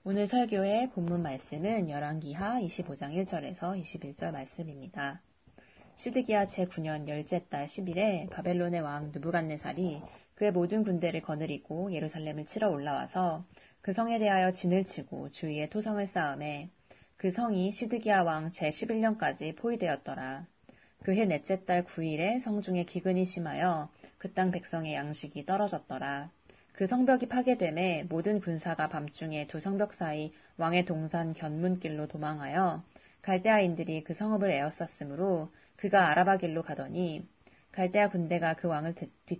오늘 설교의 본문 말씀은 열왕기하 25장 1절에서 21절 말씀입니다. 시드기야 제9년 열째 달 10일에 바벨론의 왕 느부갓네살이 그의 모든 군대를 거느리고 예루살렘을 치러 올라와서 그 성에 대하여 진을 치고 주위에 토성을 쌓음에 그 성이 시드기야 왕 제11년까지 포위되었더라. 그해 넷째 달 9일에 성중에 기근이 심하여 그 땅 백성의 양식이 떨어졌더라. 그 성벽이 파괴됨에 모든 군사가 밤중에 두 성벽 사이 왕의 동산 견문길로 도망하여 갈대아인들이 그 성읍을 에워쌌으므로 그가 아라바 길로 가더니 갈대아 군대가 그 왕을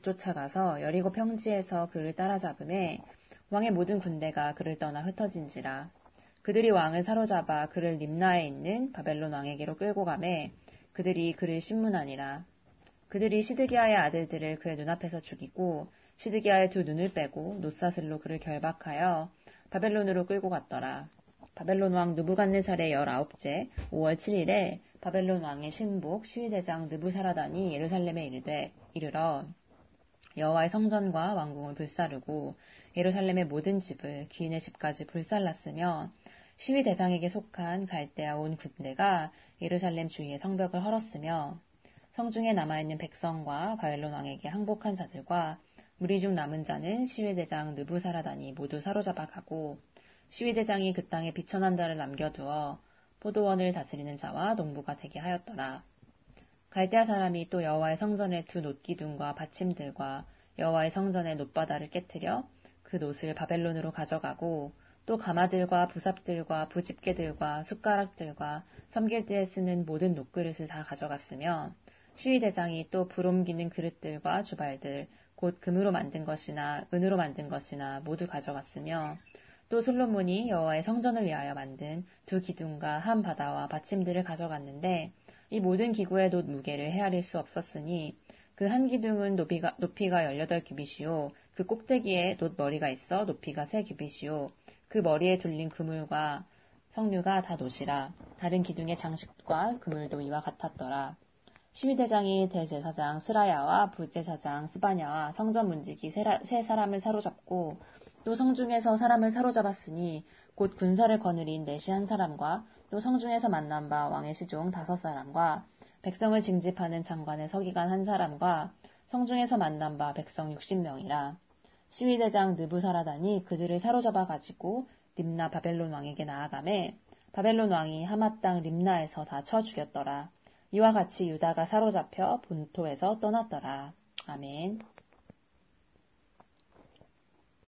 뒤쫓아가서 여리고 평지에서 그를 따라잡음에 왕의 모든 군대가 그를 떠나 흩어진지라. 그들이 왕을 사로잡아 그를 림나에 있는 바벨론 왕에게로 끌고 가매 그들이 그를 신문하니라. 그들이 시드기야의 아들들을 그의 눈앞에서 죽이고 시드기야의 두 눈을 빼고 놋사슬로 그를 결박하여 바벨론으로 끌고 갔더라. 바벨론 왕 느부갓네살의 19째 5월 7일에 바벨론 왕의 신복 시위대장 느부사라단이 예루살렘에 이르러 여호와의 성전과 왕궁을 불사르고 예루살렘의 모든 집을 귀인의 집까지 불살랐으며 시위대장에게 속한 갈대아 온 군대가 예루살렘 주위의 성벽을 헐었으며 성중에 남아있는 백성과 바벨론 왕에게 항복한 자들과 무리 중 남은 자는 시위대장 느부사라단이 모두 사로잡아 가고 시위대장이 그 땅에 비천한 자를 남겨두어 포도원을 다스리는 자와 농부가 되게 하였더라. 갈대아 사람이 또 여호와의 성전의 두 놋기둥과 받침들과 여호와의 성전의 놋바다를 깨뜨려 그 놋을 바벨론으로 가져가고 또 가마들과 부삽들과 부집게들과 숟가락들과 섬길 때에 쓰는 모든 놋그릇을 다 가져갔으며 시위대장이 또 불옮기는 그릇들과 주발들 곧 금으로 만든 것이나 은으로 만든 것이나 모두 가져갔으며 또 솔로몬이 여호와의 성전을 위하여 만든 두 기둥과 한 바다와 받침들을 가져갔는데 이 모든 기구의 놋 무게를 헤아릴 수 없었으니 그 한 기둥은 높이가 18규빗이요 그 꼭대기에 놋 머리가 있어 높이가 3규빗이요 그 머리에 둘린 그물과 석류가 다 놋이라. 다른 기둥의 장식과 그물도 이와 같았더라. 시위대장이 대제사장 스라야와 부제사장 스바냐와 성전 문지기 세 사람을 사로잡고 또 성중에서 사람을 사로잡았으니 곧 군사를 거느린 내시 한 사람과 또 성중에서 만난 바 왕의 시종 5사람과 백성을 징집하는 장관의 서기관 한 사람과 성중에서 만난 바 백성 60명이라. 시위대장 느부사라단이 그들을 사로잡아 가지고 림나 바벨론 왕에게 나아가매 바벨론 왕이 하맛 땅 림나에서 다 쳐 죽였더라. 이와 같이 유다가 사로잡혀 본토에서 떠났더라. 아멘.